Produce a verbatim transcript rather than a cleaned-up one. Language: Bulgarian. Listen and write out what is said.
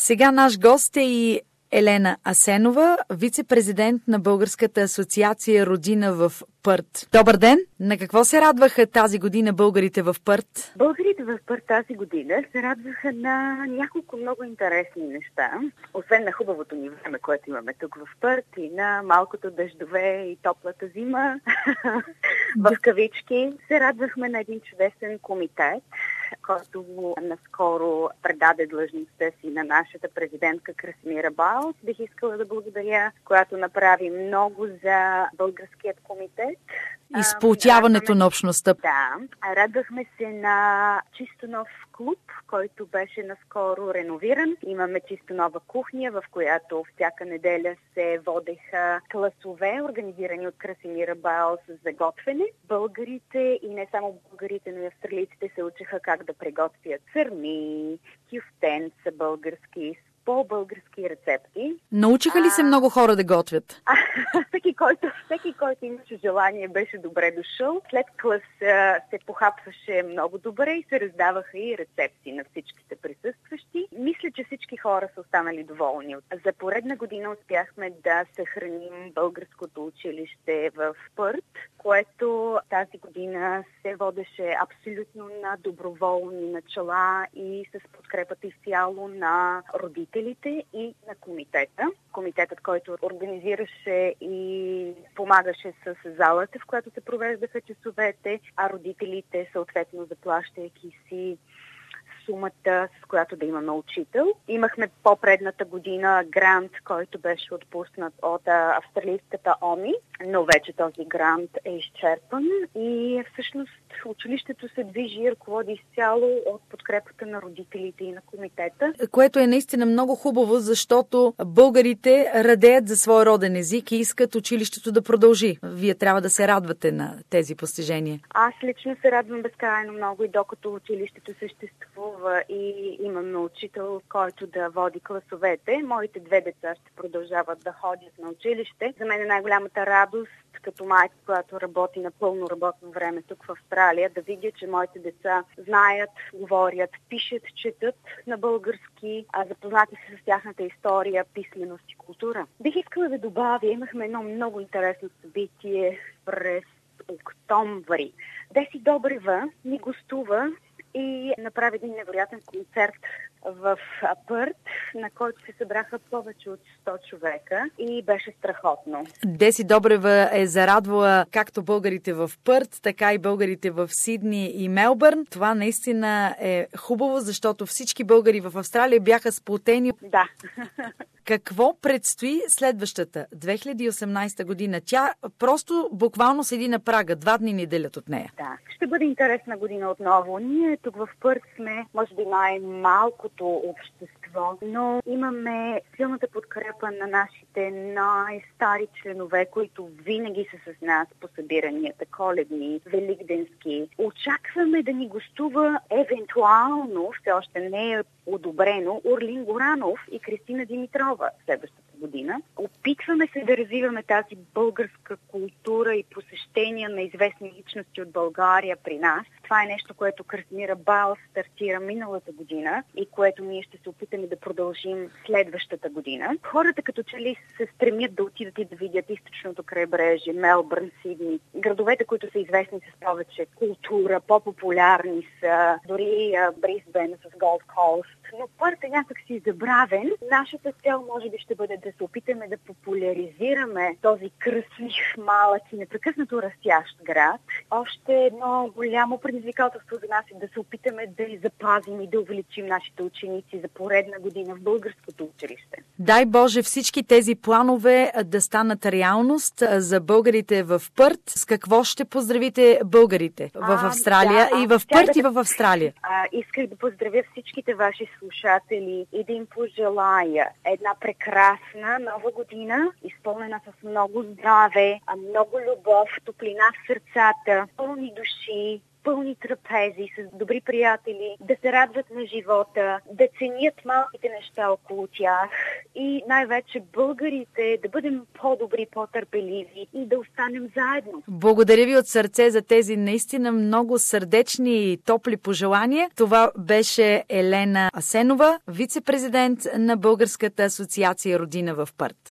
Сега наш гост е и Елена Асенова, вице-президент на Българската асоциация Родина в Пърт. Добър ден! На какво се радваха тази година българите в Пърт? Българите в Пърт тази година се радваха на няколко много интересни неща. Освен на хубавото ни време, което имаме тук в Пърт, и на малкото дъждове и топлата зима, в кавички, се радвахме на един чудесен комитет, който наскоро предаде длъжността си на нашата президентка Красимира Балс. Бих искала да благодаря, която направи много за българският комитет. И сплотяването на общността. Да. Радвахме се на чисто нов клуб, който беше наскоро реновиран. Имаме чисто нова кухня, в която всяка неделя се водеха класове, организирани от Красимира Балс за готвене. Българите и не само българите, но и австралийците се учеха как да приготвят сърми, кюфтенца български, по-български рецепти. Научиха ли се а... много хора да готвят? А, всеки, който, всеки, който имаше желание, беше добре дошъл. След клас се похапваше много добре и се раздаваха и рецепти на всичките присъстващи. Мисля, че всички хора са останали доволни. За поредна година успяхме да съхраним българското училище в Пърт, което тази година се водеше абсолютно на доброволни начала и с подкрепата изцяло на родителите и на комитета. Комитетът, който организираше и помагаше с залата, в която се провеждаха часовете, а родителите съответно заплащайки си сумата, с която да имаме учител. Имахме по-предната година грант, който беше отпуснат от австралийската ОМИ, но вече този грант е изчерпан и всъщност училището се движи и ръководи изцяло от подкрепата на родителите и на комитета. Което е наистина много хубаво, защото българите радеят за своя роден език и искат училището да продължи. Вие трябва да се радвате на тези постижения. Аз лично се радвам безкрайно много и докато училището съществува и имаме учител, който да води класовете. Моите две деца ще продължават да ходят на училище. За мен е най-голямата радост, като майка, която работи на пълно работно време тук в Австралия, да видя, че моите деца знаят, говорят, пишат, четат на български, а запознати се с тяхната история, писменост и култура. Бих искала да добавя, имахме едно много интересно събитие през октомври. Деси Добрева ни гостува и направи един невероятен концерт в Пърт, на който се събраха повече от сто човека и беше страхотно. Деси Добрева е зарадвала както българите в Пърт, така и българите в Сидни и Мелбърн. Това наистина е хубаво, защото всички българи в Австралия бяха сплотени. Да. Какво предстои следващата, две хиляди и осемнадесета година? Тя просто буквално седи на прага. Два дни ни делят от нея. Да. Ще бъде интересна година отново. Ние тук в Пърт сме, може би, най-малкото общество, но имаме силната подкрепа на нашите най-стари членове, които винаги са с нас по събиранията, коледни, великденски. Очакваме да ни гостува евентуално, все още не е одобрено, Орлин Горанов и Кристина Димитрова следващата година. Опитваме се да развиваме тази българска култура и посещения на известни личности от България при нас. Това е нещо, което Красимира Балс стартира миналата година и което ние ще се опитаме да продължим следващата година. Хората като че ли се стремят да отидат и да видят източното крайбрежие, Мелбърн, Сидни, градовете, които са известни с повече култура, по-популярни са, дори Брисбен с Голд Кост. Но Пърт е някак си забравен. Нашата цел може би ще бъде да се опитаме да популяризираме този красив, малък и непрекъснато растящ град. Още едно голямо предизвикателство за нас е да се опитаме да и запазим и да увеличим нашите ученици за поредна година в българското училище. Дай Боже всички тези планове да станат реалност за българите в Пърт. С какво ще поздравите българите в Австралия а, да, и в Пърт да, и в Австралия? А, исках да поздравя всичките ваши слушатели и да им пожелая една прекрасна нова година, изпълнена с много здраве, много любов, топлина в сърцата, пълни души, пълни трапези, с добри приятели, да се радват на живота, да ценят малките неща около тях и най-вече българите да бъдем по-добри, по-търпеливи и да останем заедно. Благодаря ви от сърце за тези наистина много сърдечни и топли пожелания. Това беше Елена Асенова, вице-президент на Българската асоциация Родина в Пърт.